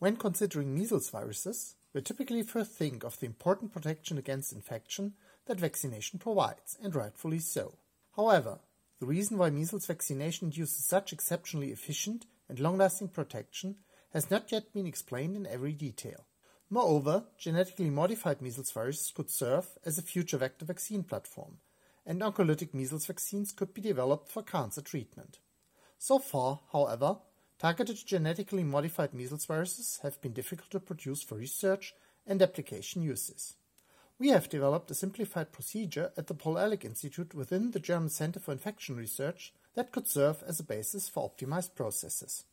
When considering measles viruses, we typically first think of the important protection against infection that vaccination provides, and rightfully so. However, the reason why measles vaccination induces such exceptionally efficient and long-lasting protection has not yet been explained in every detail. Moreover, genetically modified measles viruses could serve as a future vector vaccine platform, and oncolytic measles vaccines could be developed for cancer treatment. So far, however, targeted genetically modified measles viruses have been difficult to produce for research and application uses. We have developed a simplified procedure at the Paul-Ehrlich Institute within the German Center for Infection Research that could serve as a basis for optimized processes.